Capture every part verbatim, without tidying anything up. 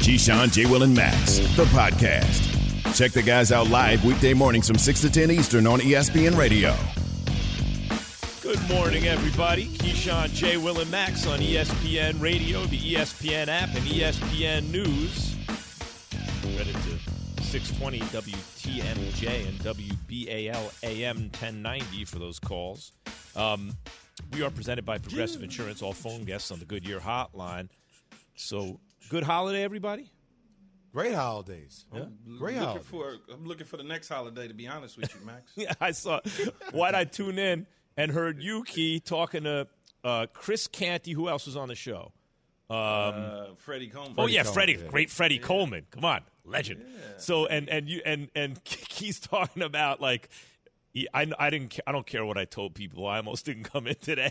Keyshawn, J. Will, and Max, the podcast. Check the guys out live weekday mornings from six to ten Eastern on E S P N Radio. Good morning, everybody. Keyshawn, J. Will, and Max on E S P N Radio, the E S P N app, and E S P N News. Read it to six twenty W T M J and W B A L A M ten ninety for those calls. Um, we are presented by Progressive Insurance, all phone guests on the Goodyear hotline. So, good holiday, everybody? Great holidays. Yeah. I'm Great looking holidays. For, I'm looking for the next holiday, to be honest with you, Max. Yeah, I saw. Why'd I tune in and heard you, Key, talking to uh, Chris Canty? Who else was on the show? Um, uh, Freddie Coleman. oh, yeah, Coleman, Freddie. yeah. Great Freddie Yeah. Coleman. Come on. Legend. Yeah. So, and, and, you, and, and Key's talking about, like, he- I, I didn't. ca- I don't care what I told people. I almost didn't come in today.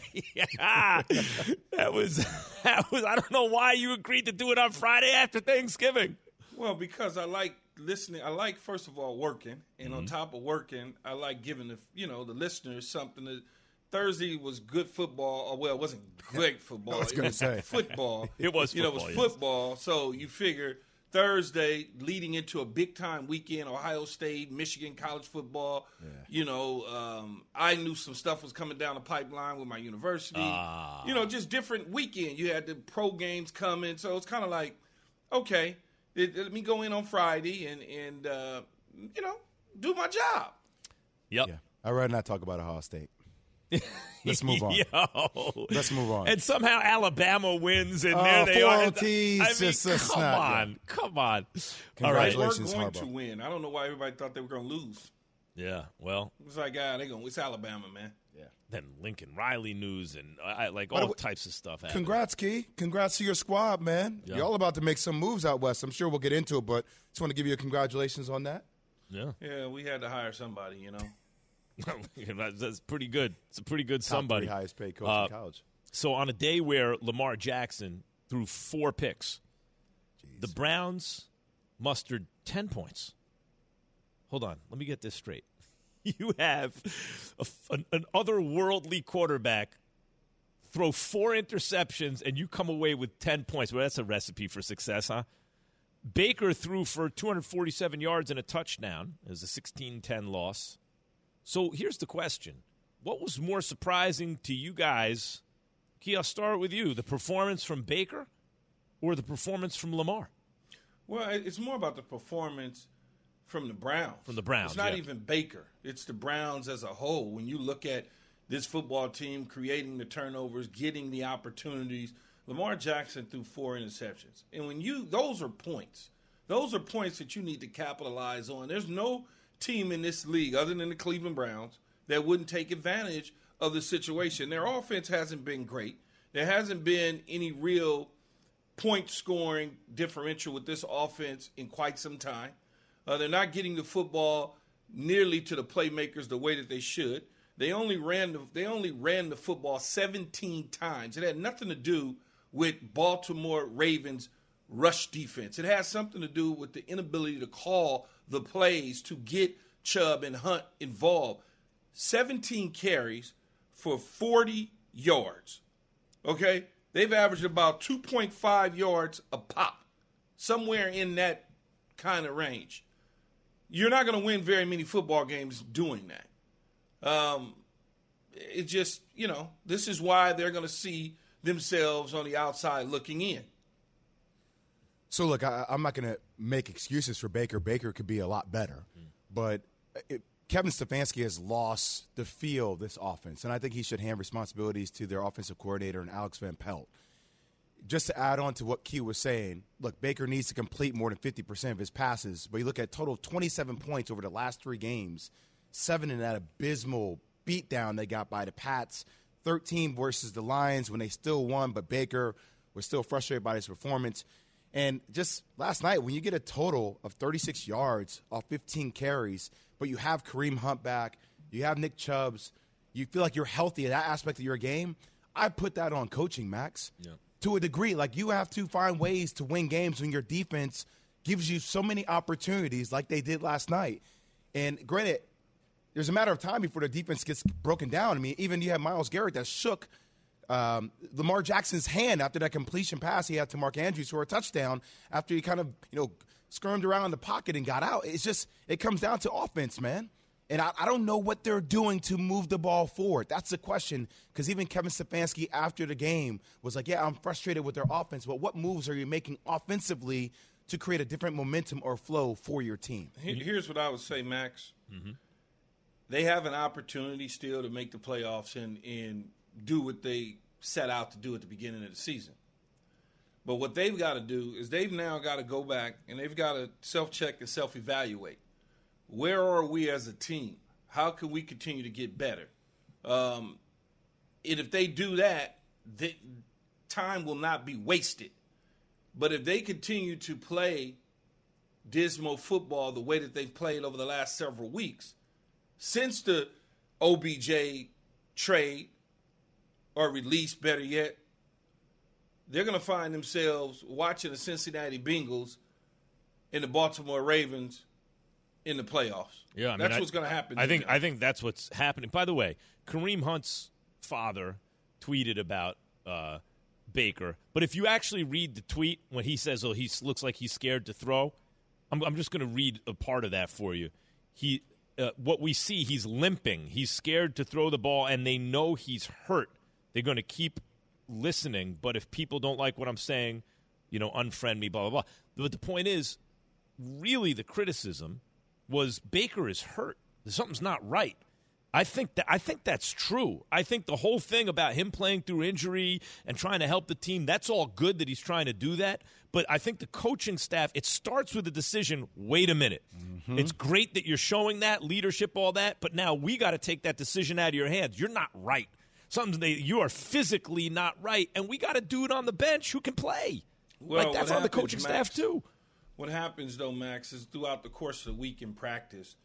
that was. That was. I don't know why you agreed to do it on Friday after Thanksgiving. Well, because I like listening. I like, first of all, working. And Mm-hmm. on top of working, I like giving the, you know, the listeners something. To, Thursday was good football. Or, well, it wasn't great football. I was It gonna say. football. It was You know, it football, was yes. football. So you figure Thursday leading into a big-time weekend, Ohio State, Michigan college football. You know, um, I knew some stuff was coming down the pipeline with my university. Ah. You know, just different weekend. You had the pro games coming. So it's kind of like, okay, let, let me go in on Friday and, and uh, you know, do my job. Yep. Yeah. I'd rather not talk about Ohio State. Let's move on. Yo. Let's move on. And somehow Alabama wins, and Oh, there they four are. O Ts, I mean, just- just come not on, good. come on. All They right. weren't Congratulations, going Harbaugh. to win. I don't know why everybody thought they were going to lose. Yeah. Well, It's like, ah, they going. It's Alabama, man. then Lincoln Riley news and I, like By the all way, types of stuff. happening. Congrats, Key. Congrats to your squad, man. Yeah. Y'all about to make some moves out west. I'm sure we'll get into it, but just want to give you a congratulations on that. Yeah. Yeah, we had to hire somebody, you know. that's, that's pretty good. It's a pretty good Top somebody. three highest paid coach Uh, in college. So on a day where Lamar Jackson threw four picks, the Browns mustered ten points. Hold on. Let me get this straight. You have a, an, an otherworldly quarterback throw four interceptions, and you come away with ten points. Well, that's a recipe for success, huh? Baker threw for two hundred forty-seven yards and a touchdown. It was a sixteen ten loss. So here's the question. What was more surprising to you guys? Key, I'll start with you. The performance from Baker or the performance from Lamar? Well, it- it's more about the performance from the Browns. From the Browns, It's not yeah. even Baker. It's the Browns as a whole. When you look at this football team creating the turnovers, getting the opportunities, Lamar Jackson threw four interceptions. And when you, those are points. Those are points that you need to capitalize on. There's no team in this league other than the Cleveland Browns that wouldn't take advantage of the situation. Their offense hasn't been great. There hasn't been any real point scoring differential with this offense in quite some time. Uh, they're not getting the football nearly to the playmakers the way that they should. They only ran the, they only ran the football seventeen times. It had nothing to do with Baltimore Ravens' rush defense. It has something to do with the inability to call the plays to get Chubb and Hunt involved. seventeen carries for forty yards. Okay? They've averaged about two point five yards a pop, somewhere in that kind of range. You're not going to win very many football games doing that. Um, it just, you know, this is why they're going to see themselves on the outside looking in. So, look, I, I'm not going to make excuses for Baker. Baker could be a lot better. Mm. But it, Kevin Stefanski has lost the feel of this offense, and I think he should hand responsibilities to their offensive coordinator and Alex Van Pelt. Just to add on to what Q was saying, look, Baker needs to complete more than fifty percent of his passes, but you look at total twenty-seven points over the last three games, seven in that abysmal beatdown they got by the Pats, thirteen versus the Lions when they still won, but Baker was still frustrated by his performance. And just last night, when you get a total of thirty-six yards off fifteen carries, but you have Kareem Hunt back, you have Nick Chubbs, you feel like you're healthy in that aspect of your game, I put that on coaching, Max. Yeah. To a degree, like you have to find ways to win games when your defense gives you so many opportunities like they did last night. And granted, there's a matter of time before the defense gets broken down. I mean, even you have Myles Garrett that shook um, Lamar Jackson's hand after that completion pass he had to Mark Andrews for a touchdown after he kind of, you know, skirmed around the pocket and got out. It's just, it comes down to offense, man. And I, I don't know what they're doing to move the ball forward. That's the question, because even Kevin Stefanski after the game was like, yeah, I'm frustrated with their offense, but what moves are you making offensively to create a different momentum or flow for your team? Here's what I would say, Max. Mm-hmm. They have an opportunity still to make the playoffs and, and do what they set out to do at the beginning of the season. But what they've got to do is they've now got to go back and they've got to self-check and self-evaluate. Where are we as a team? How can we continue to get better? Um, and if they do that, the time will not be wasted. But if they continue to play dismal football the way that they've played over the last several weeks, since the O B J trade or release, better yet, they're going to find themselves watching the Cincinnati Bengals and the Baltimore Ravens in the playoffs. Yeah, I mean, that's I, what's going to happen. I think I think that's what's happening. By the way, Kareem Hunt's father tweeted about uh, Baker, but if you actually read the tweet when he says, "Oh, he looks like he's scared to throw," I'm, I'm just going to read a part of that for you. He, uh, what we see, he's limping. He's scared to throw the ball, and they know he's hurt. They're going to keep listening, but if people don't like what I'm saying, you know, unfriend me, blah blah blah. But the point is, really, the criticism was Baker is hurt. Something's not right. I think that I think that's true. I think the whole thing about him playing through injury and trying to help the team, that's all good that he's trying to do that. But I think the coaching staff, it starts with the decision, wait a minute. Mm-hmm. It's great that you're showing that, leadership, all that, but now we got to take that decision out of your hands. You're not right. Something that you are physically not right, and we got a dude on the bench who can play. Well, like that's on the coaching Max, staff too. What happens, though, Max, is throughout the course of the week in practice,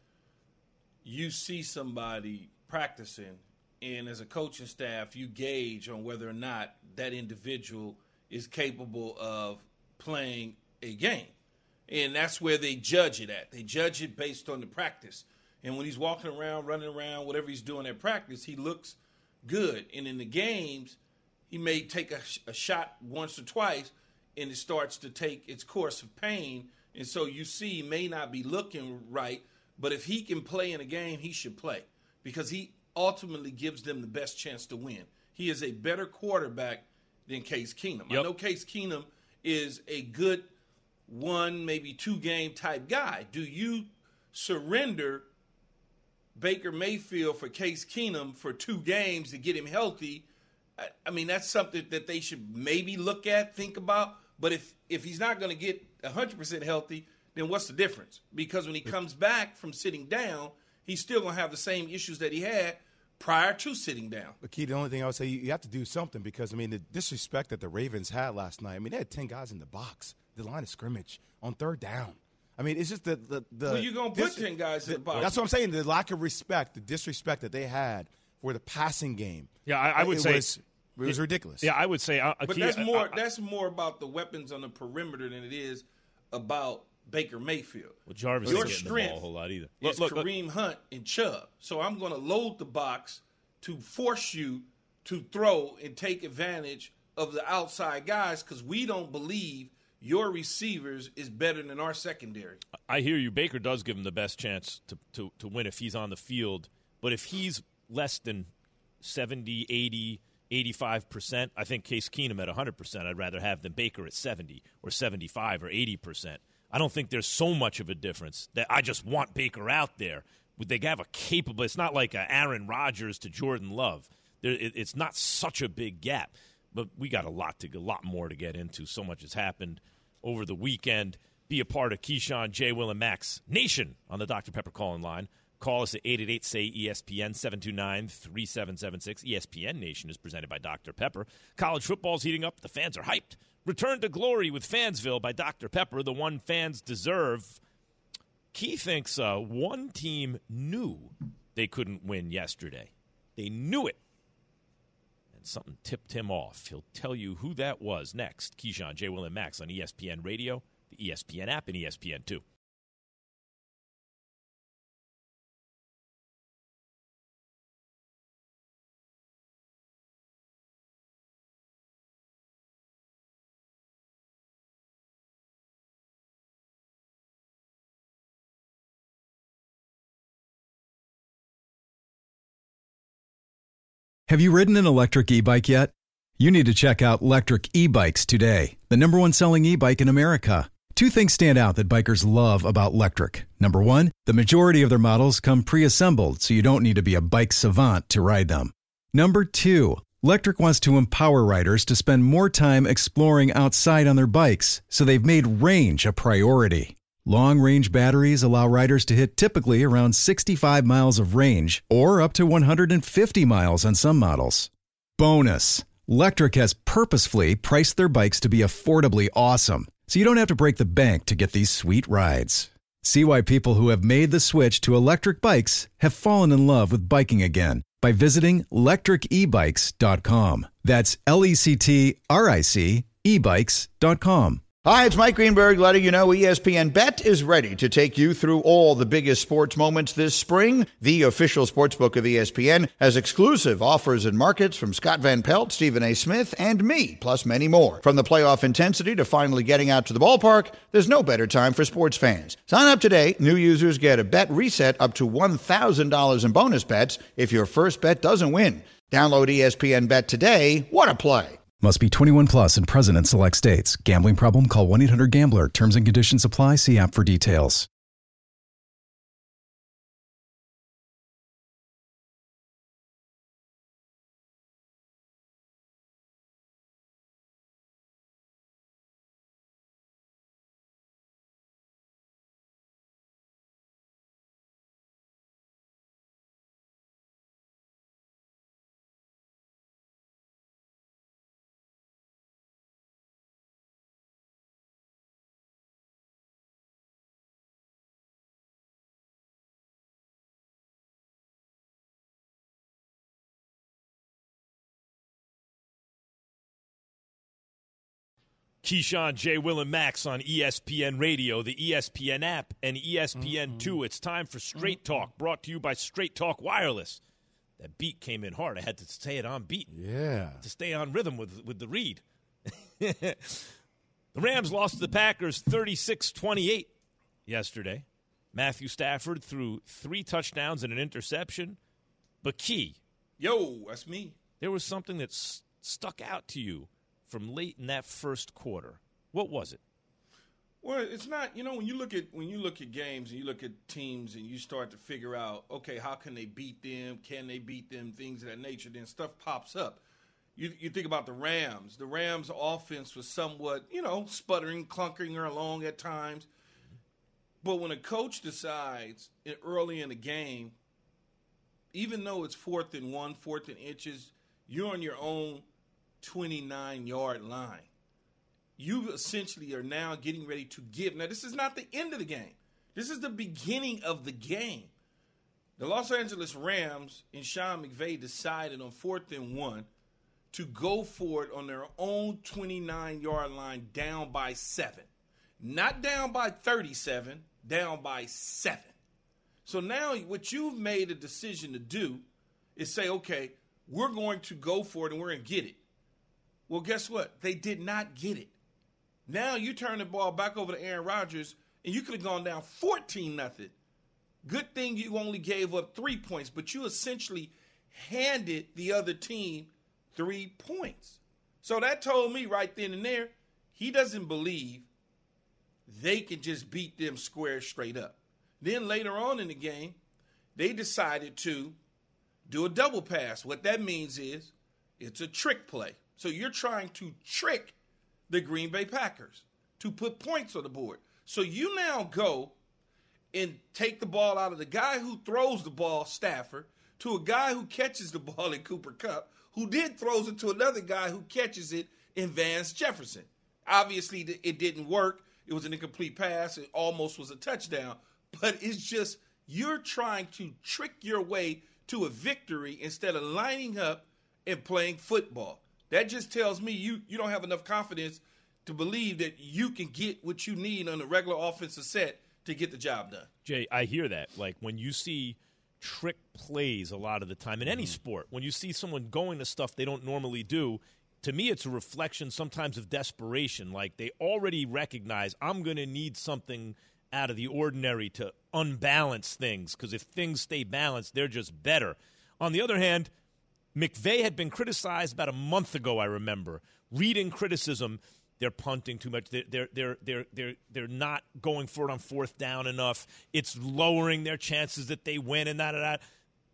you see somebody practicing, and as a coaching staff, you gauge on whether or not that individual is capable of playing a game. And that's where they judge it at. They judge it based on the practice. And when he's walking around, running around, whatever he's doing at practice, he looks good. And in the games, he may take a, a shot once or twice, and it starts to take its course of pain. And so you see he may not be looking right, but if he can play in a game, he should play because he ultimately gives them the best chance to win. He is a better quarterback than Case Keenum. Yep. I know Case Keenum is a good one, maybe two-game type guy. Do you surrender Baker Mayfield for Case Keenum for two games to get him healthy? I, I mean, that's something that they should maybe look at, think about. But if, if he's not going to get one hundred percent healthy, then what's the difference? Because when he comes back from sitting down, he's still going to have the same issues that he had prior to sitting down. But, Key, the only thing I would say, you, you have to do something because, I mean, the disrespect that the Ravens had last night, I mean, they had ten guys in the box, the line of scrimmage, on third down. I mean, it's just the – the, the well, you're going to put ten guys in the box. That's what I'm saying, the lack of respect, the disrespect that they had for the passing game. Yeah, I, I would it say was, – It was ridiculous. Yeah, I would say. Uh, but key, that's more. uh, that's more about the weapons on the perimeter than it is about Baker Mayfield. Well, Jarvis Your isn't getting strength the ball a whole lot either. It's Look, look, Kareem look. Hunt and Chubb. So I'm going to load the box to force you to throw and take advantage of the outside guys because we don't believe your receivers is better than our secondary. I hear you. Baker does give him the best chance to, to, to win if he's on the field. But if he's less than seventy, eighty, eighty-five percent, I think Case Keenum at one hundred percent I'd rather have than Baker at seventy or seventy-five or eighty percent. I don't think there's so much of a difference that I just want Baker out there. They have a capable – it's not like a Aaron Rodgers to Jordan Love. There, it, it's not such a big gap. But we got a lot to a lot more to get into. So much has happened over the weekend. Be a part of Keyshawn, J. Will, and Max Nation on the Doctor Pepper call-in line. Call us at eight eight eight, S A Y, E S P N, seven two nine, three seven seven six. E S P N Nation is presented by Doctor Pepper. College football's heating up. The fans are hyped. Return to glory with Fansville by Doctor Pepper, the one fans deserve. Key thinks uh, one team knew they couldn't win yesterday. They knew it. And something tipped him off. He'll tell you who that was next. Keyshawn, J. Will, and Max on E S P N Radio, the E S P N app, and E S P N two. Have you ridden an electric e-bike yet? You need to check out Lectric E-Bikes today, the number one selling e-bike in America. Two things stand out that bikers love about Lectric. Number one, the majority of their models come pre-assembled, so you don't need to be a bike savant to ride them. Number two, Lectric wants to empower riders to spend more time exploring outside on their bikes, so they've made range a priority. Long-range batteries allow riders to hit typically around sixty-five miles of range or up to one hundred fifty miles on some models. Bonus, Lectric has purposefully priced their bikes to be affordably awesome, so you don't have to break the bank to get these sweet rides. See why people who have made the switch to electric bikes have fallen in love with biking again by visiting lectric e bikes dot com. That's L E C T R I C e bikes dot com. Hi, it's Mike Greenberg letting you know E S P N Bet is ready to take you through all the biggest sports moments this spring. The official sportsbook of E S P N has exclusive offers and markets from Scott Van Pelt, Stephen A. Smith, and me, plus many more. From the playoff intensity to finally getting out to the ballpark, there's no better time for sports fans. Sign up today. New users get a bet reset up to one thousand dollars in bonus bets if your first bet doesn't win. Download E S P N Bet today. What a play. Must be twenty-one plus and present in select states. Gambling problem? Call one eight hundred gambler. Terms and conditions apply. See app for details. Keyshawn, J. Will, and Max on E S P N Radio, the E S P N app, and E S P N two. Mm-hmm. It's time for Straight Talk, brought to you by Straight Talk Wireless. That beat came in hard. I had to say it on beat. Yeah. To stay on rhythm with, with the read. The Rams lost to the Packers thirty-six twenty-eight yesterday. Matthew Stafford threw three touchdowns and an interception. But Key. Yo, that's me. There was something that s- stuck out to you from late in that first quarter. What was it? Well, it's not, you know, when you look at when you look at games and you look at teams and you start to figure out, okay, how can they beat them? Can they beat them? Things of that nature. Then stuff pops up. You you think about the Rams. The Rams' offense was somewhat, you know, sputtering, clunkering along at times. But when a coach decides early in the game, even though it's fourth and one, fourth and inches, you're on your own twenty-nine-yard line. You essentially are now getting ready to give. Now, this is not the end of the game. This is the beginning of the game. The Los Angeles Rams and Sean McVay decided on fourth and one to go for it on their own twenty-nine-yard line down by seven. Not down by thirty-seven, down by seven. So now what you've made a decision to do is say, okay, we're going to go for it and we're going to get it. Well, guess what? They did not get it. Now you turn the ball back over to Aaron Rodgers, and you could have gone down fourteen nothing. Good thing you only gave up three points, but you essentially handed the other team three points. So that told me right then and there, he doesn't believe they can just beat them square straight up. Then later on in the game, they decided to do a double pass. What that means is it's a trick play. So you're trying to trick the Green Bay Packers to put points on the board. So you now go and take the ball out of the guy who throws the ball, Stafford, to a guy who catches the ball in Cooper Kupp, who then throws it to another guy who catches it in Vance Jefferson. Obviously, it didn't work. It was an incomplete pass. It almost was a touchdown. But it's just you're trying to trick your way to a victory instead of lining up and playing football. That just tells me you, you don't have enough confidence to believe that you can get what you need on a regular offensive set to get the job done. Jay, I hear that. Like when you see trick plays a lot of the time in any mm-hmm. sport, when you see someone going to stuff they don't normally do, to me it's a reflection sometimes of desperation. Like they already recognize I'm going to need something out of the ordinary to unbalance things because if things stay balanced, they're just better. On the other hand, McVay had been criticized about a month ago, I remember, reading criticism. They're punting too much. They're, they're, they're, they're, they're, they're not going for it on fourth down enough. It's lowering their chances that they win and that and that.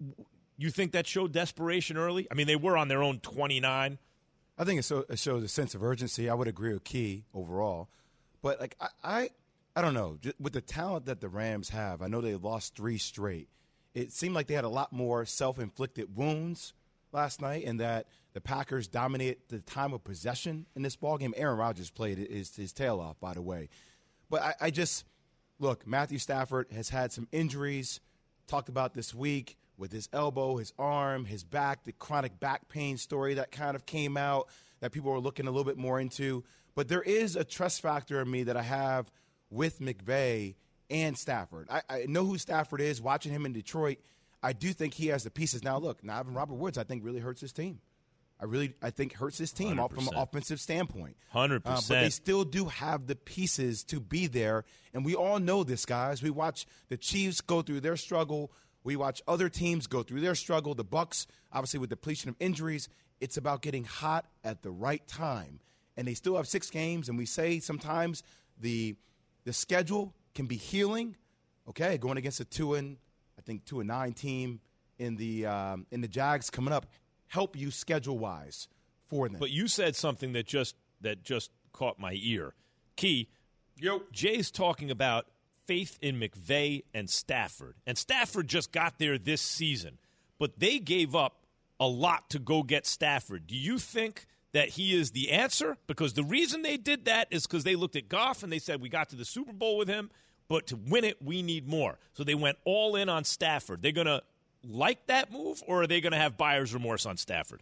You think that showed desperation early? I mean, they were on their own twenty-nine. I think it, so, it shows a sense of urgency. I would agree with Key overall. But, like, I, I, I don't know. With the talent that the Rams have, I know they lost three straight. It seemed like they had a lot more self-inflicted wounds last night, and that the Packers dominated the time of possession in this ballgame. Aaron Rodgers played his, his tail off, by the way. But I, I just – look, Matthew Stafford has had some injuries, talked about this week with his elbow, his arm, his back, the chronic back pain story that kind of came out that people are looking a little bit more into. But there is a trust factor in me that I have with McVay and Stafford. I, I know who Stafford is, watching him in Detroit. I do think he has the pieces. Now, look, now having Robert Woods, I think, really hurts his team. I really, I think, hurts his team off from an offensive standpoint. one hundred percent. Uh, but they still do have the pieces to be there. And we all know this, guys. We watch the Chiefs go through their struggle. We watch other teams go through their struggle. The Bucs, obviously, with depletion of injuries, it's about getting hot at the right time. And they still have six games. And we say sometimes the the schedule can be healing. Okay, going against a two and I think two and nine team in the um, in the Jags coming up, help you schedule wise for them. But you said something that just that just caught my ear. Key, Yo. Jay's talking about faith in McVay and Stafford, and Stafford just got there this season, but they gave up a lot to go get Stafford. Do you think that he is the answer? Because the reason they did that is because they looked at Goff and they said, we got to the Super Bowl with him, but to win it, we need more. So they went all in on Stafford. They're going to like that move, or are they going to have buyer's remorse on Stafford?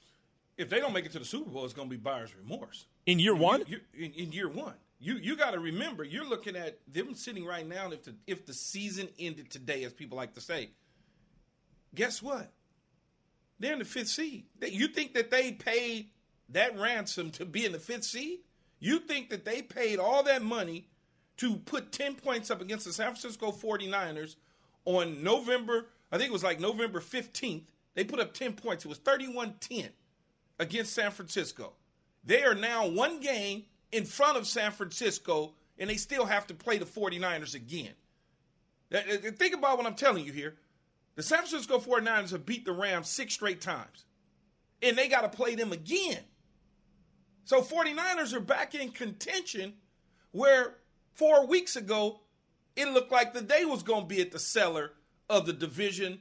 If they don't make it to the Super Bowl, it's going to be buyer's remorse. In year one? You, you, in, in year one. You you got to remember, you're looking at them sitting right now, if the, if the season ended today, as people like to say, guess what? They're in the fifth seed. You think that they paid that ransom to be in the fifth seed? You think that they paid all that money to put ten points up against the San Francisco forty-niners on November, I think it was like November fifteenth. They put up ten points. It was thirty-one ten against San Francisco. They are now one game in front of San Francisco, and they still have to play the forty-niners again. Think about what I'm telling you here. The San Francisco forty-niners have beat the Rams six straight times, and they got to play them again. So forty-niners are back in contention where four weeks ago it looked like that they was going to be at the cellar of the division,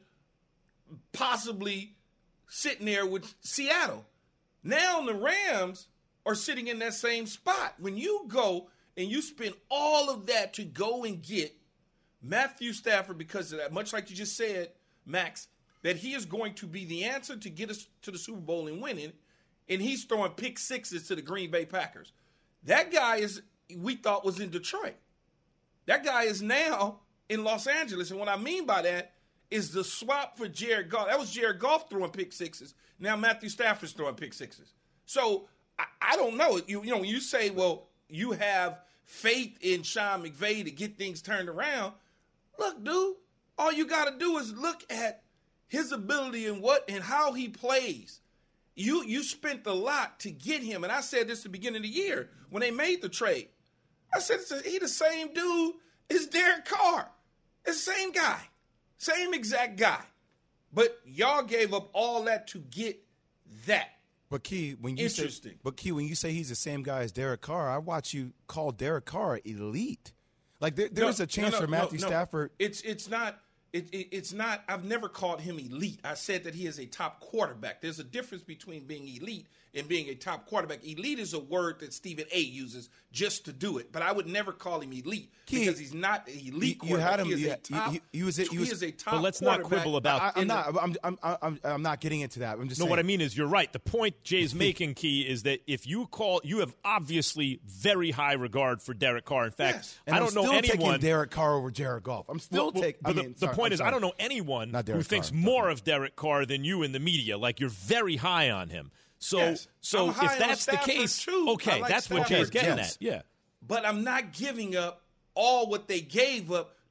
possibly sitting there with Seattle. Now the Rams are sitting in that same spot. When you go and you spend all of that to go and get Matthew Stafford because of that, much like you just said, Max, that he is going to be the answer to get us to the Super Bowl and winning, and he's throwing pick sixes to the Green Bay Packers. That guy is, we thought was in Detroit. That guy is now in Los Angeles, and what I mean by that is the swap for Jared Goff. That was Jared Goff throwing pick sixes. Now Matthew Stafford's throwing pick sixes. So I, I don't know. You, you know, when you say, well, you have faith in Sean McVay to get things turned around, look, dude, all you got to do is look at his ability and what and how he plays. You you spent a lot to get him, and I said this at the beginning of the year when they made the trade. I said, he the same dude as Derek Carr. It's the same guy. Same exact guy. But y'all gave up all that to get that. But Key, when you Interesting. say, but Key, when you say he's the same guy as Derek Carr, I watch you call Derek Carr elite. Like there, there's No, a chance no, no, for Matthew no, no. Stafford. It's it's not. It, it, it's not. I've never called him elite. I said that he is a top quarterback. There's a difference between being elite and being a top quarterback. Elite is a word that Stephen A. uses just to do it, but I would never call him elite Key, because he's not an elite you, you quarterback. had him. He is yeah, a top. he, he was. He, he was is a top. But let's not quarterback. quibble about. I, I'm in not. the- I'm, I'm. I'm. I'm. I'm not getting into that. I'm just. No, saying. what I mean is you're right. The point Jay's making, Key, is that if you call, you have obviously very high regard for Derek Carr. In fact, Yes. And I don't I'm know still anyone. taking Derek Carr over Jared Goff. I'm still Well, well, taking. but I the, mean, the sorry, point I'm is, I sorry. don't know anyone Not who Derek thinks Carr, more of Derek Carr than you in the media. Like you're very high on him. So, Yes. so I'm high if on that's the Stafford, case, too. I okay, like that's what Stafford. Jay's getting Yes. at. Yeah. But I'm not giving up all what they gave up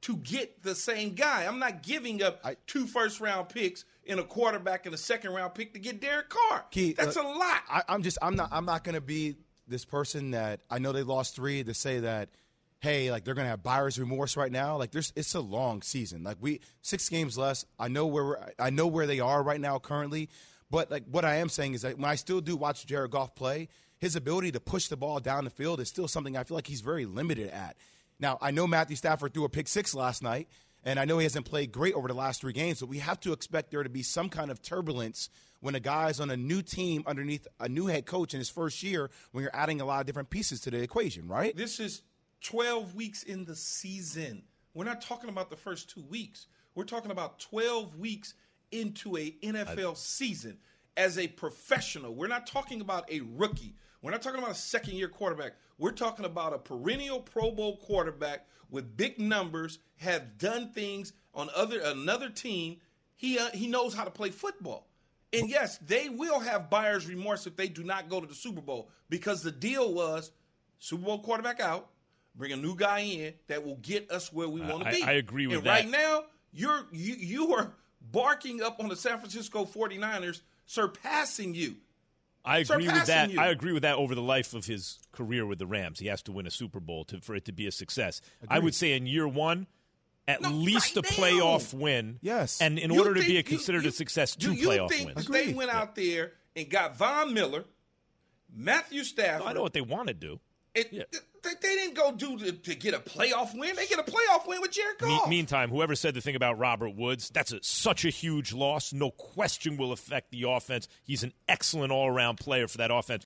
to get the same guy. I'm not giving up I, two first-round picks and a quarterback and a second-round pick to get Derek Carr. Keith, That's uh, a lot. I, I'm just I'm not I'm not going to be this person that I know they lost three to say that, hey, like they're going to have buyer's remorse right now. Like there's it's a long season. Like we six games less. I know where we're, I know where they are right now currently. But like what I am saying is that when I still do watch Jared Goff play, his ability to push the ball down the field is still something I feel like he's very limited at. Now, I know Matthew Stafford threw a pick six last night, and I know he hasn't played great over the last three games, but we have to expect there to be some kind of turbulence when a guy's on a new team underneath a new head coach in his first year when you're adding a lot of different pieces to the equation, right? This is twelve weeks in the season. We're not talking about the first two weeks. We're talking about twelve weeks into a N F L season as a professional. We're not talking about a rookie. We're not talking about a second-year quarterback. We're talking about a perennial Pro Bowl quarterback with big numbers, have done things on other another team. He uh, he knows how to play football. And, yes, they will have buyer's remorse if they do not go to the Super Bowl because the deal was Super Bowl quarterback out, bring a new guy in that will get us where we want to I, be. I agree with and that. And right now, you're, you, you are barking up on the San Francisco forty-niners, surpassing you. I agree with that. You. I agree with that over the life of his career with the Rams. He has to win a Super Bowl to, for it to be a success. Agreed. I would say in year one, at no, least right a now. playoff win. Yes. And in You order think, to be a you, considered you, a success, do two you playoff think wins. They went out there and got Von Miller, Matthew Stafford. No, I know what they want to do. It, yeah. they, they didn't go do to, to get a playoff win. They get a playoff win with Jared Goff. Me, meantime, whoever said the thing about Robert Woods, that's a, such a huge loss. No question will affect the offense. He's an excellent all-around player for that offense.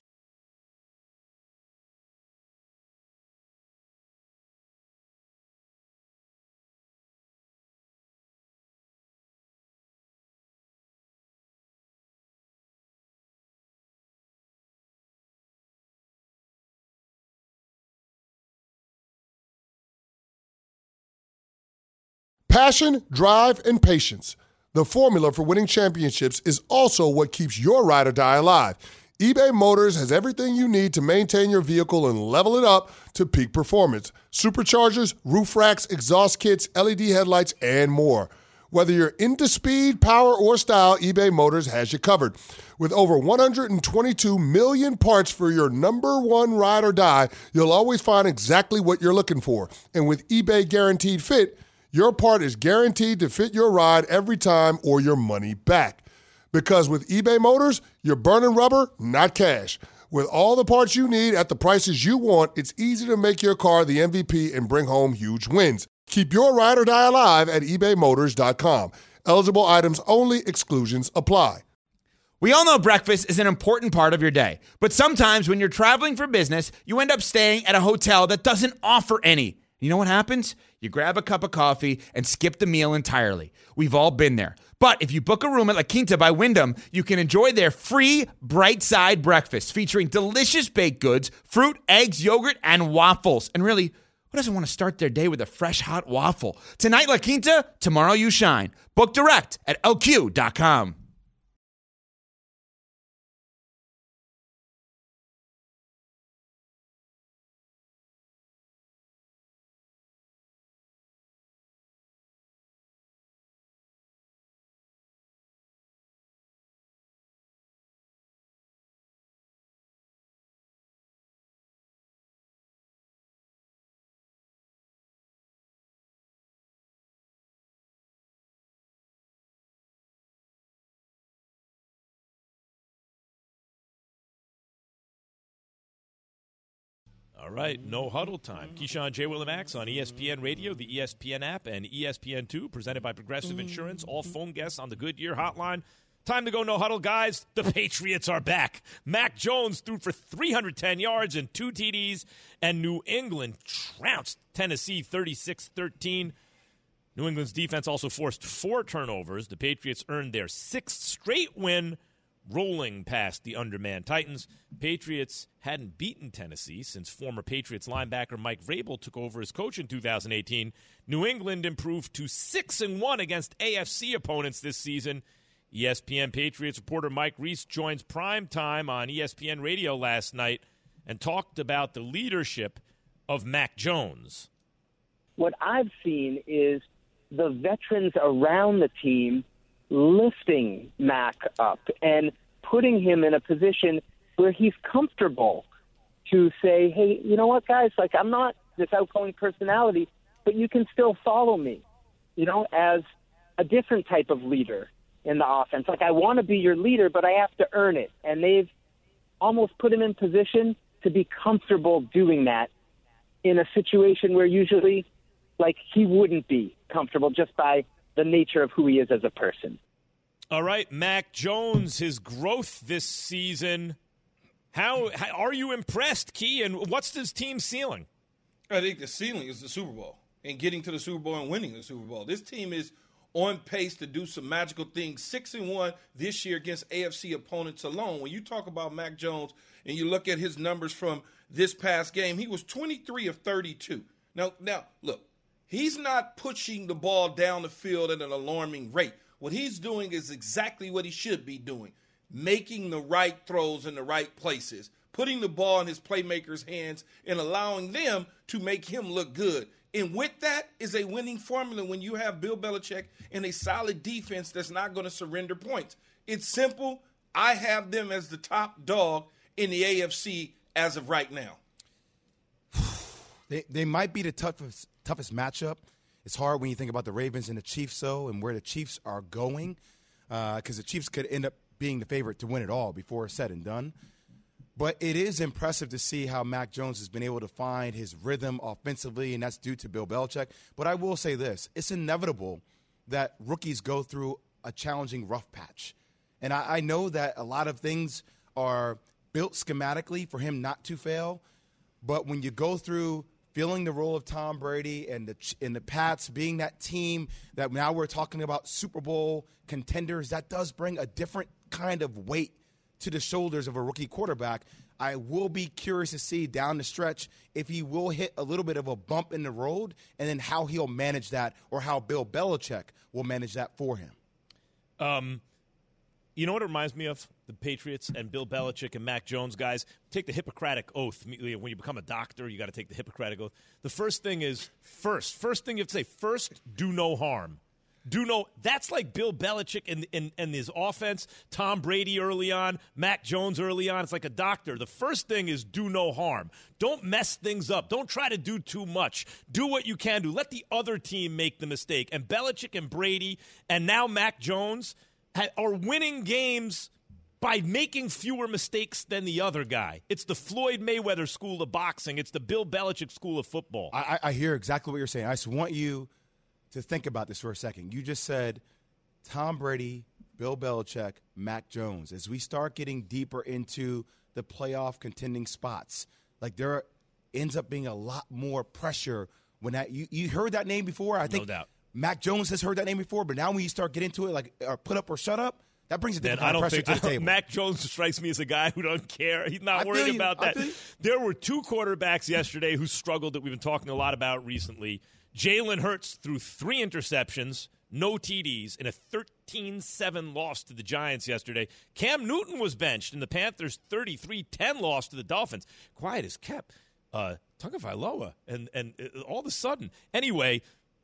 Passion, drive, and patience. The formula for winning championships is also what keeps your ride or die alive. eBay Motors has everything you need to maintain your vehicle and level it up to peak performance. Superchargers, roof racks, exhaust kits, L E D headlights, and more. Whether you're into speed, power, or style, eBay Motors has you covered. With over one hundred twenty-two million parts for your number one ride or die, you'll always find exactly what you're looking for. And with eBay Guaranteed Fit, your part is guaranteed to fit your ride every time or your money back. Because with eBay Motors, you're burning rubber, not cash. With all the parts you need at the prices you want, it's easy to make your car the M V P and bring home huge wins. Keep your ride or die alive at ebay motors dot com. Eligible items only. Exclusions apply. We all know breakfast is an important part of your day. But sometimes when you're traveling for business, you end up staying at a hotel that doesn't offer any. You know what happens? You grab a cup of coffee and skip the meal entirely. We've all been there. But if you book a room at La Quinta by Wyndham, you can enjoy their free Bright Side breakfast featuring delicious baked goods, fruit, eggs, yogurt, and waffles. And really, who doesn't want to start their day with a fresh, hot waffle? Tonight, La Quinta, tomorrow you shine. Book direct at L Q dot com. All right, no huddle time. Keyshawn, J. Will, and Max on E S P N Radio, the E S P N app, and E S P N two, presented by Progressive Insurance. All phone guests on the Goodyear hotline. Time to go no huddle, guys. The Patriots are back. Mac Jones threw for three hundred ten yards and two T Ds, and New England trounced Tennessee thirty-six thirteen. New England's defense also forced four turnovers. The Patriots earned their sixth straight win, rolling past the undermanned Titans. Patriots hadn't beaten Tennessee since former Patriots linebacker Mike Vrabel took over as coach in two thousand eighteen. New England improved to six and one against A F C opponents this season. E S P N Patriots reporter Mike Reese joins Prime Time on E S P N Radio last night and talked about the leadership of Mac Jones. what I've seen is the veterans around the team lifting Mac up and putting him in a position where he's comfortable to say, hey, you know what, guys, like I'm not this outgoing personality, but you can still follow me, you know, as a different type of leader in the offense. Like I want to be your leader, but I have to earn it. And they've almost put him in position to be comfortable doing that in a situation where usually like he wouldn't be comfortable just by the nature of who he is as a person. All right, Mac Jones, his growth this season. How, how are you impressed, Key? And what's this team's ceiling? I think the ceiling is the Super Bowl and getting to the Super Bowl and winning the Super Bowl. This team is on pace to do some magical things. Six and one this year against A F C opponents alone. When you talk about Mac Jones and you look at his numbers from this past game, he was twenty-three of thirty-two. Now, now look, he's not pushing the ball down the field at an alarming rate. What he's doing is exactly what he should be doing, making the right throws in the right places, putting the ball in his playmakers' hands and allowing them to make him look good. And with that is a winning formula when you have Bill Belichick and a solid defense that's not going to surrender points. It's simple. I have them as the top dog in the A F C as of right now. They they might be the toughest toughest matchup. It's hard when you think about the Ravens and the Chiefs, though, and where the Chiefs are going, because uh, the Chiefs could end up being the favorite to win it all before it's said and done. But it is impressive to see how Mac Jones has been able to find his rhythm offensively, and that's due to Bill Belichick. But I will say this. It's inevitable that rookies go through a challenging rough patch. And I, I know that a lot of things are built schematically for him not to fail. But when you go through filling the role of Tom Brady and the and the Pats being that team that now we're talking about Super Bowl contenders, that does bring a different kind of weight to the shoulders of a rookie quarterback. I will be curious to see down the stretch if he will hit a little bit of a bump in the road and then how he'll manage that or how Bill Belichick will manage that for him. Um, you know what it reminds me of? The Patriots and Bill Belichick and Mac Jones, guys, take the Hippocratic Oath. When you become a doctor, you got to take the Hippocratic Oath. The first thing is first. First thing you have to say, first, do no harm. Do no – that's like Bill Belichick and, and, and his offense, Tom Brady early on, Mac Jones early on. It's like a doctor. The first thing is do no harm. Don't mess things up. Don't try to do too much. Do what you can do. Let the other team make the mistake. And Belichick and Brady and now Mac Jones are winning games – by making fewer mistakes than the other guy. It's the Floyd Mayweather school of boxing. It's the Bill Belichick school of football. I, I hear exactly what you're saying. I just want you to think about this for a second. You just said Tom Brady, Bill Belichick, Mac Jones. As we start getting deeper into the playoff contending spots, like there ends up being a lot more pressure when that you, you heard that name before. I think no doubt. Mac Jones has heard that name before, but now when you start getting into it, like or put up or shut up, that brings a different kind of pressure to the table. Mac Jones strikes me as a guy who doesn't care. He's not I worried you, about I that. There were two quarterbacks yesterday who struggled that we've been talking a lot about recently. Jalen Hurts threw three interceptions, no T Ds, in a thirteen seven loss to the Giants yesterday. Cam Newton was benched in the Panthers' thirty-three ten loss to the Dolphins. Quiet as kept. Uh, Tagovailoa. And, and uh, all of a sudden. Anyway,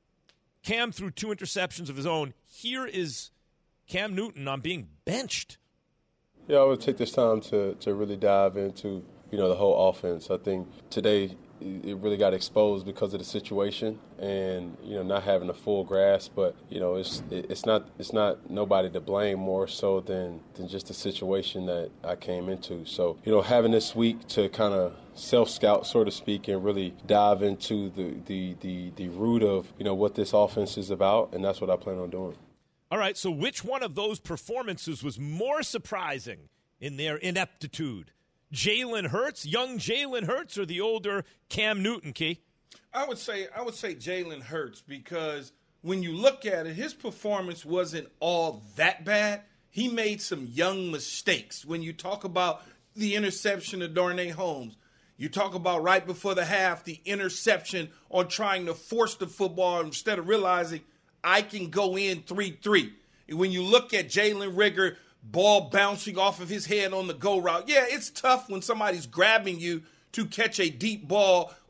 Cam threw two interceptions of his own. Here is Cam Newton on being benched. Yeah, I would take this time to, to really dive into, you know, the whole offense. I think today it really got exposed because of the situation and, you know, not having a full grasp. But, you know, it's it's not it's not nobody to blame more so than, than just the situation that I came into. So, you know, having this week to kind of self-scout, so to speak, and really dive into the, the, the, the root of, you know, what this offense is about, and that's what I plan on doing. All right, so which one of those performances was more surprising in their ineptitude? Jalen Hurts, young Jalen Hurts, or the older Cam Newton, Key? I would say I would say Jalen Hurts, because when you look at it, his performance wasn't all that bad. He made some young mistakes. When you talk about the interception of Darnay Holmes, you talk about right before the half, the interception on trying to force the football instead of realizing I can go in three three. And when you look at Jalen Reagor, ball bouncing off of his head on the go route, yeah, it's tough when somebody's grabbing you to catch a deep ball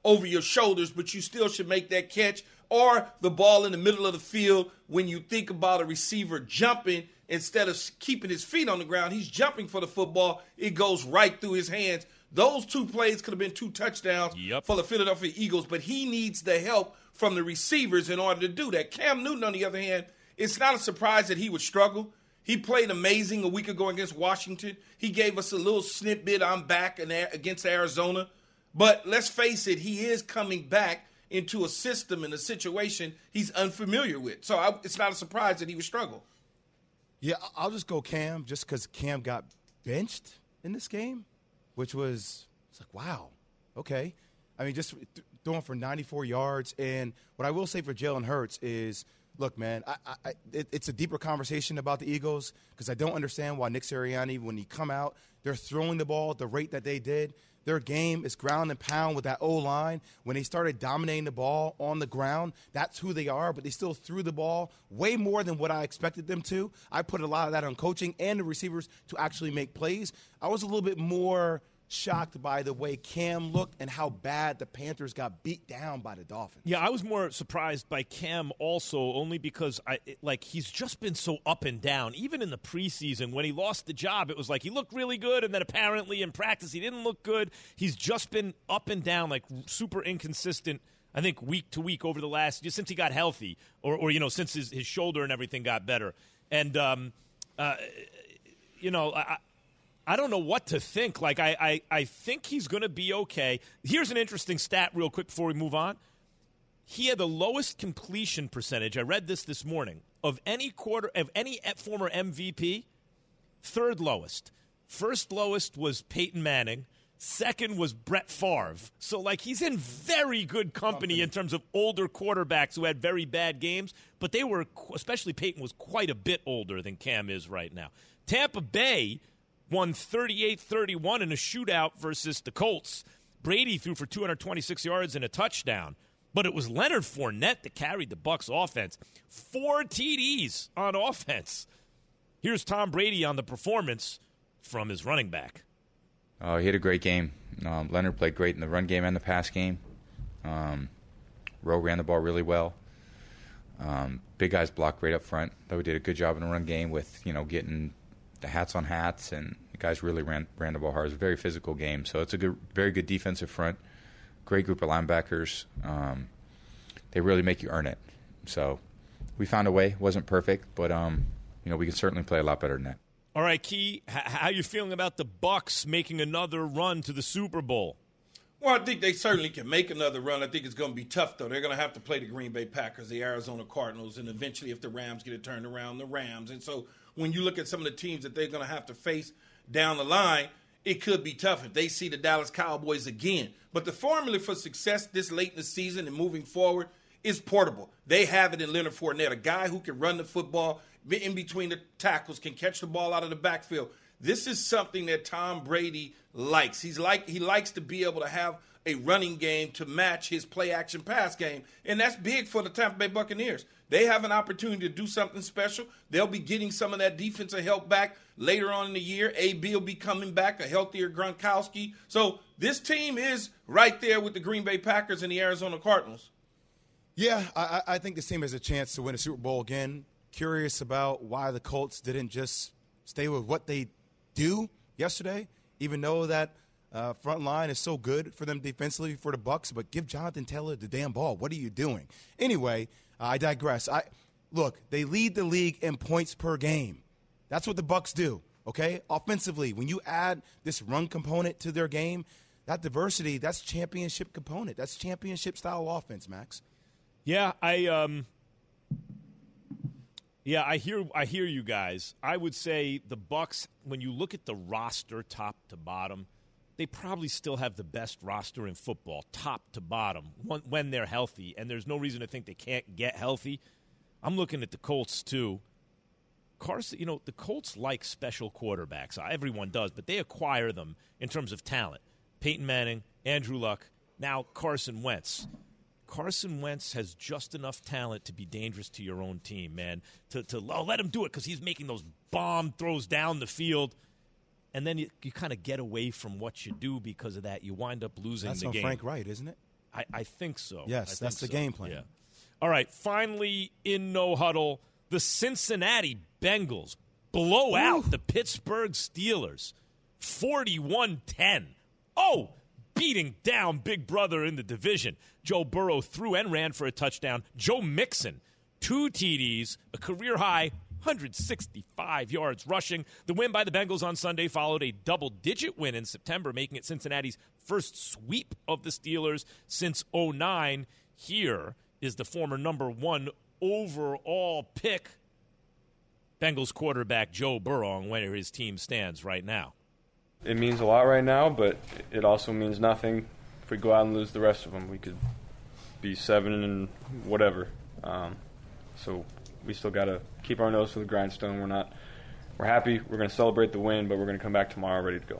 over your shoulders, but you still should make that catch. Or the ball in the middle of the field, when you think about a receiver jumping, instead of keeping his feet on the ground, he's jumping for the football. It goes right through his hands. Those two plays could have been two touchdowns yep. for the Philadelphia Eagles, but he needs the help from the receivers in order to do that. Cam Newton, on the other hand, it's not a surprise that he would struggle. He played amazing a week ago against Washington. He gave us a little snippet, I'm back in, against Arizona. But let's face it, he is coming back into a system and a situation he's unfamiliar with. So I, it's not a surprise that he would struggle. Yeah, I'll just go Cam just because Cam got benched in this game, which was it's like, wow, okay. I mean, just th- throwing for ninety-four yards. And what I will say for Jalen Hurts is, look, man, I, I, it, it's a deeper conversation about the Eagles because I don't understand why Nick Sirianni, when he come out, they're throwing the ball at the rate that they did. Their game is ground and pound with that O-line. When they started dominating the ball on the ground, that's who they are, but they still threw the ball way more than what I expected them to. I put a lot of that on coaching and the receivers to actually make plays. I was a little bit more shocked by the way Cam looked and how bad the Panthers got beat down by the Dolphins. Yeah, I was more surprised by Cam also, only because I it, like he's just been so up and down. Even in the preseason, when he lost the job, it was like he looked really good, and then apparently in practice he didn't look good. He's just been up and down, like super inconsistent. I think week to week over the last just since he got healthy, or or you know since his, his shoulder and everything got better. And um, uh, you know, I. I don't know what to think. Like, I, I, I think he's going to be okay. Here's an interesting stat real quick before we move on. He had the lowest completion percentage, I read this this morning, of any quarter of any former M V P, third lowest. First lowest was Peyton Manning. Second was Brett Favre. So, like, he's in very good company in terms of older quarterbacks who had very bad games, but they were, especially Peyton, was quite a bit older than Cam is right now. Tampa Bay won thirty-eight thirty-one in a shootout versus the Colts. Brady threw for two hundred twenty-six yards and a touchdown. But it was Leonard Fournette that carried the Bucs offense. Four T Ds on offense. Here's Tom Brady on the performance from his running back. Uh, he had a great game. Um, Leonard played great in the run game and the pass game. Um, Rowe ran the ball really well. Um, big guys blocked great up front. Though we did a good job in the run game with, you know, getting the hats on hats, and the guys really ran ran the ball hard. It was a very physical game. So it's a good, very good defensive front. Great group of linebackers. Um, they really make you earn it. So we found a way. Wasn't perfect, but um, you know, we can certainly play a lot better than that. All right, Key, h- how you feeling about the Bucs making another run to the Super Bowl? Well, I think they certainly can make another run. I think it's going to be tough, though. They're going to have to play the Green Bay Packers, the Arizona Cardinals, and eventually, if the Rams get it turned around, the Rams. And so when you look at some of the teams that they're going to have to face down the line, it could be tough if they see the Dallas Cowboys again. But the formula for success this late in the season and moving forward is portable. They have it in Leonard Fournette, a guy who can run the football in between the tackles, can catch the ball out of the backfield. This is something that Tom Brady likes. He's like he likes to be able to have a running game to match his play-action pass game, and that's big for the Tampa Bay Buccaneers. They have an opportunity to do something special. They'll be getting some of that defensive help back later on in the year. A B will be coming back, a healthier Gronkowski. So this team is right there with the Green Bay Packers and the Arizona Cardinals. Yeah, I, I think this team has a chance to win a Super Bowl again. Curious about why the Colts didn't just stay with what they do yesterday, even though that uh, front line is so good for them defensively for the Bucs. But give Jonathan Taylor the damn ball. What are you doing? Anyway, uh, I digress. I look, they lead the league in points per game. That's what the Bucs do. Okay, offensively, when you add this run component to their game, that diversity, that's championship component. That's championship style offense, Max. Yeah, I um. Yeah, I hear I hear you guys. I would say the Bucs, when you look at the roster top to bottom, they probably still have the best roster in football, top to bottom, when they're healthy, and there's no reason to think they can't get healthy. I'm looking at the Colts, too. Carson, you know, the Colts like special quarterbacks. Everyone does, but they acquire them in terms of talent. Peyton Manning, Andrew Luck, now Carson Wentz. Carson Wentz has just enough talent to be dangerous to your own team, man. To to oh, let him do it because he's making those bomb throws down the field. And then you, you kind of get away from what you do because of that. You wind up losing That's the on game. Frank Wright, isn't it? I, I think so. Yes, I that's the so. game plan. Yeah. All right, finally in No Huddle, the Cincinnati Bengals blow Ooh. out the Pittsburgh Steelers forty-one ten. Oh, beating down Big Brother in the division. Joe Burrow threw and ran for a touchdown. Joe Mixon, two T Ds, a career-high one hundred sixty-five yards rushing. The win by the Bengals on Sunday followed a double-digit win in September, making it Cincinnati's first sweep of the Steelers since oh nine. Here is the former number one overall pick, Bengals quarterback Joe Burrow, and where his team stands right now. It means a lot right now, but it also means nothing if we go out and lose the rest of them. We could be seven and whatever. Um, so we still got to keep our nose to the grindstone. We're not. We're happy. We're going to celebrate the win, but we're going to come back tomorrow ready to go.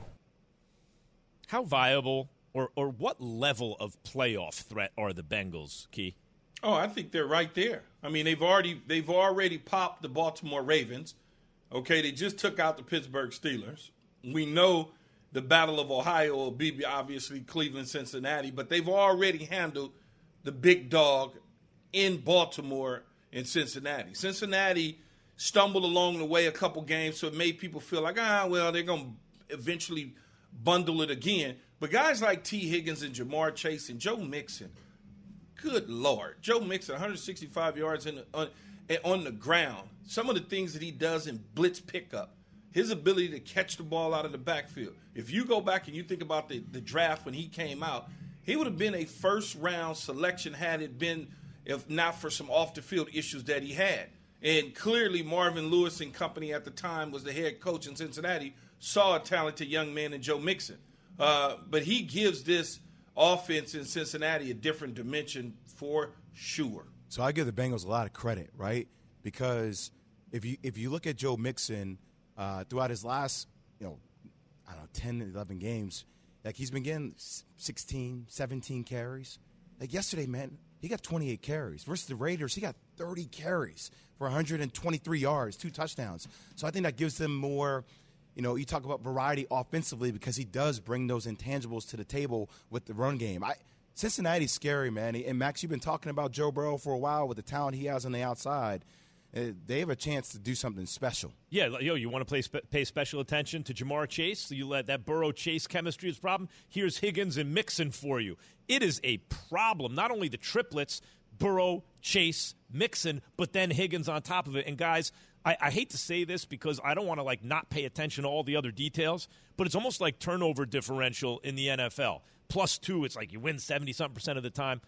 How viable or or what level of playoff threat are the Bengals, Key? Oh, I think they're right there. I mean, they've already they've already popped the Baltimore Ravens. Okay, they just took out the Pittsburgh Steelers. We know the Battle of Ohio will be obviously Cleveland, Cincinnati, but they've already handled the big dog in Baltimore and Cincinnati. Cincinnati stumbled along the way a couple games, so it made people feel like, ah, well, they're going to eventually bundle it again. But guys like T. Higgins and Jamar Chase and Joe Mixon, good Lord. Joe Mixon, one hundred sixty-five yards in the, on, on the ground. Some of the things that he does in blitz pickup, his ability to catch the ball out of the backfield. If you go back and you think about the, the draft when he came out, he would have been a first-round selection had it been, if not for some off-the-field issues that he had. And clearly Marvin Lewis and company at the time was the head coach in Cincinnati, saw a talented young man in Joe Mixon. Uh, but he gives this offense in Cincinnati a different dimension for sure. So I give the Bengals a lot of credit, right? Because if you if you look at Joe Mixon uh, throughout his last, you know, I don't know, ten, eleven games, like he's been getting sixteen, seventeen carries. Like yesterday, man, he got twenty-eight carries. Versus the Raiders, he got thirty carries for one hundred twenty-three yards, two touchdowns. So I think that gives them more. You know, you talk about variety offensively because he does bring those intangibles to the table with the run game. I, Cincinnati's scary, man. And, Max, you've been talking about Joe Burrow for a while with the talent he has on the outside. Uh, they have a chance to do something special. Yeah, yo, you want to play spe- pay special attention to Jamar Chase? So you let that Burrow-Chase chemistry is a problem. Here's Higgins and Mixon for you. It is a problem. Not only the triplets, Burrow, Chase, Mixon, but then Higgins on top of it. And, guys, I, I hate to say this because I don't want to, like, not pay attention to all the other details, but it's almost like turnover differential in the N F L. Plus two, it's like you win seventy-something percent of the time.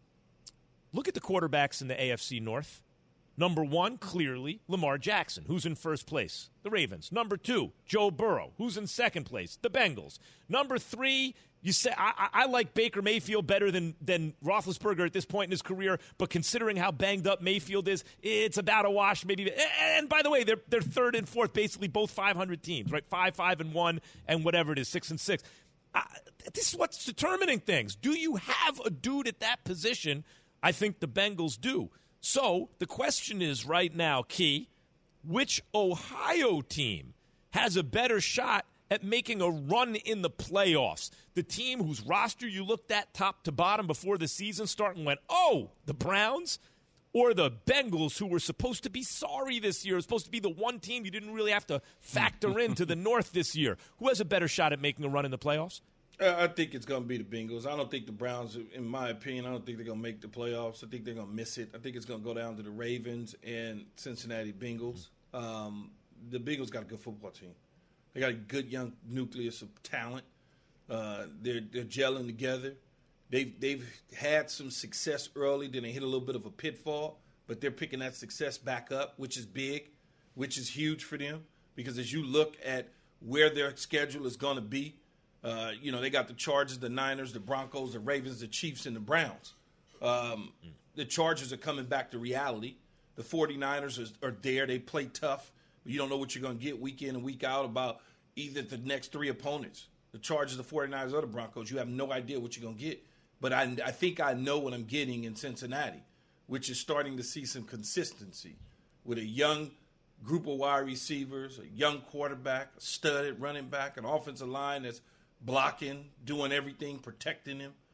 Look at the quarterbacks in the A F C North. Number one, clearly, Lamar Jackson, who's in first place, the Ravens. Number two, Joe Burrow, who's in second place, the Bengals. Number three, you say I, I like Baker Mayfield better than, than Roethlisberger at this point in his career, but considering how banged up Mayfield is, it's about a wash. Maybe. And by the way, they're they're third and fourth, basically both five hundred teams, right? Five, five, and one, and whatever it is, six and six. Uh, this is what's determining things. Do you have a dude at that position? I think the Bengals do. So the question is right now, Key, which Ohio team has a better shot at making a run in the playoffs? The team whose roster you looked at top to bottom before the season started and went, oh, the Browns? Or the Bengals, who were supposed to be sorry this year, supposed to be the one team you didn't really have to factor into the North this year? Who has a better shot at making a run in the playoffs? Uh, I think it's going to be the Bengals. I don't think the Browns, in my opinion, I don't think they're going to make the playoffs. I think they're going to miss it. I think it's going to go down to the Ravens and Cincinnati Bengals. Um, the Bengals got a good football team. They got a good young nucleus of talent. Uh, they're they're gelling together. They've they've had some success early. Then they hit a little bit of a pitfall, but they're picking that success back up, which is big, which is huge for them. Because as you look at where their schedule is going to be, uh, you know they got the Chargers, the Niners, the Broncos, the Ravens, the Chiefs, and the Browns. Um, the Chargers are coming back to reality. The 49ers are, are there. They play tough. You don't know what you're going to get week in and week out about either the next three opponents, the Chargers, the 49ers, or the Broncos. You have no idea what you're going to get. But I, I think I know what I'm getting in Cincinnati, which is starting to see some consistency with a young group of wide receivers, a young quarterback, a studded running back, an offensive line that's blocking, doing everything, protecting him.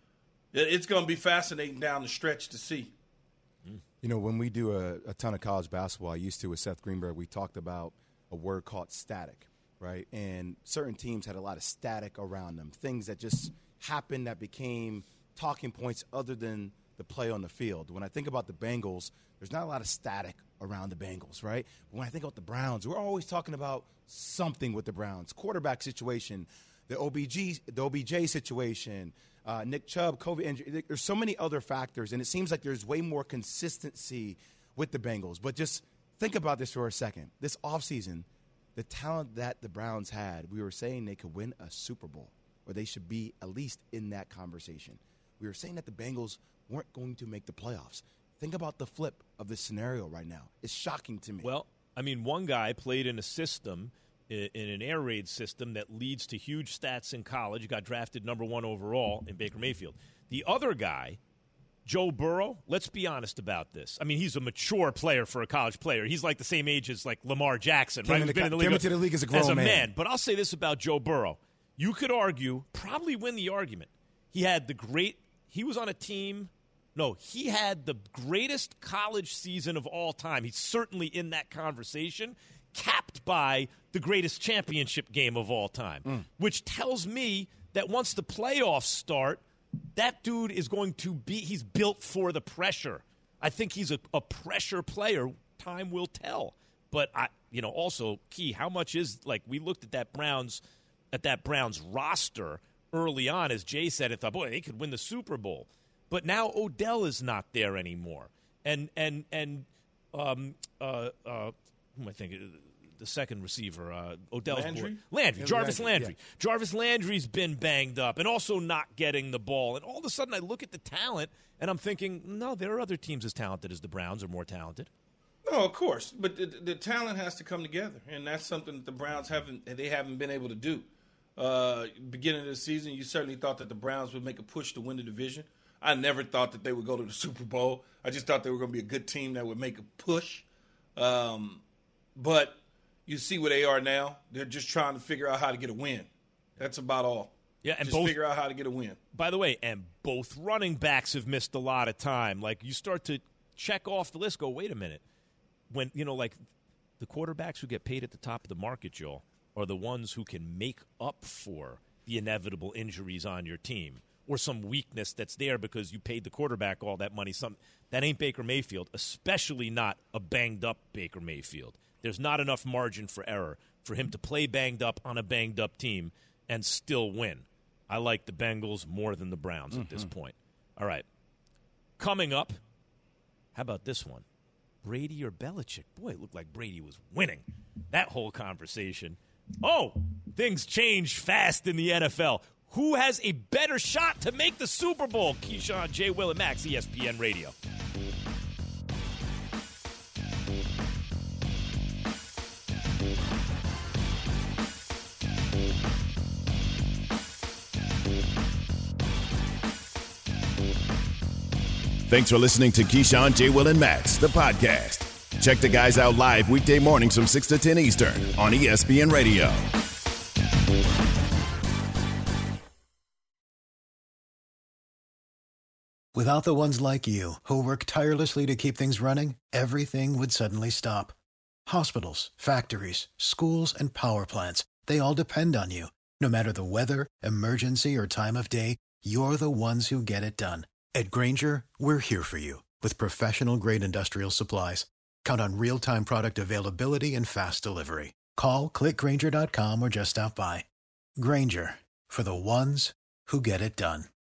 It's going to be fascinating down the stretch to see. You know, when we do a, a ton of college basketball, I used to with Seth Greenberg, we talked about a word called static, right? And certain teams had a lot of static around them, things that just happened that became talking points other than the play on the field. When I think about the Bengals, there's not a lot of static around the Bengals, right? But when I think about the Browns, we're always talking about something with the Browns. Quarterback situation, the O B G, the O B J situation, uh, Nick Chubb, COVID injury. There's so many other factors, and it seems like there's way more consistency with the Bengals. But just think about this for a second. This offseason, the talent that the Browns had, we were saying they could win a Super Bowl, or they should be at least in that conversation. We were saying that the Bengals weren't going to make the playoffs. Think about the flip of this scenario right now. It's shocking to me. Well, I mean, one guy played in a system, in an air raid system that leads to huge stats in college, got drafted number one overall in Baker Mayfield. The other guy, Joe Burrow, let's be honest about this. I mean, he's a mature player for a college player. He's like the same age as like Lamar Jackson, came right? Into, He's been in the league came into the league as a grown as a man. man. But I'll say this about Joe Burrow. You could argue, probably win the argument. He had the great – he was on a team – no, he had the greatest college season of all time. He's certainly in that conversation, capped by the greatest championship game of all time, mm. which tells me that once the playoffs start, that dude is going to be – he's built for the pressure. I think he's a, a pressure player. Time will tell. But, I, you know, also, Key, how much is – like, we looked at that Browns – at that Browns roster early on, as Jay said, and thought, boy, they could win the Super Bowl. But now Odell is not there anymore. And, and, and um, uh, uh, who am I thinking? The second receiver, uh, Odell's Landry? boy. Landry, Yeah, Jarvis Landry, Landry. yeah. Jarvis Landry's been banged up and also not getting the ball. And all of a sudden I look at the talent and I'm thinking, no, there are other teams as talented as the Browns or more talented. No, of course. But the, the talent has to come together. And that's something that the Browns haven't they haven't been able to do. Uh, beginning of the season, you certainly thought that the Browns would make a push to win the division. I never thought that they would go to the Super Bowl. I just thought they were going to be a good team that would make a push. Um, but you see where they are now. They're just trying to figure out how to get a win. That's about all. Yeah, and just both, figure out how to get a win. By the way, and both running backs have missed a lot of time. Like, you start to check off the list, go, wait a minute. When, you know, like, the quarterbacks who get paid at the top of the market, Joel, are the ones who can make up for the inevitable injuries on your team or some weakness that's there because you paid the quarterback all that money. Some that ain't Baker Mayfield, especially not a banged-up Baker Mayfield. There's not enough margin for error for him to play banged up on a banged-up team and still win. I like the Bengals more than the Browns mm-hmm. at this point. All right. Coming up, how about this one? Brady or Belichick? Boy, it looked like Brady was winning that whole conversation. Oh, things change fast in the N F L. Who has a better shot to make the Super Bowl? Keyshawn, J. Will, and Max, E S P N Radio. Thanks for listening to Keyshawn, J. Will, and Max, the podcast. Check the guys out live weekday mornings from six to ten Eastern on E S P N Radio. Without the ones like you, who work tirelessly to keep things running, everything would suddenly stop. Hospitals, factories, schools, and power plants, they all depend on you. No matter the weather, emergency, or time of day, you're the ones who get it done. At Grainger, we're here for you with professional-grade industrial supplies. Count on real-time product availability and fast delivery. Call, click Grainger dot com, or just stop by. Grainger, for the ones who get it done.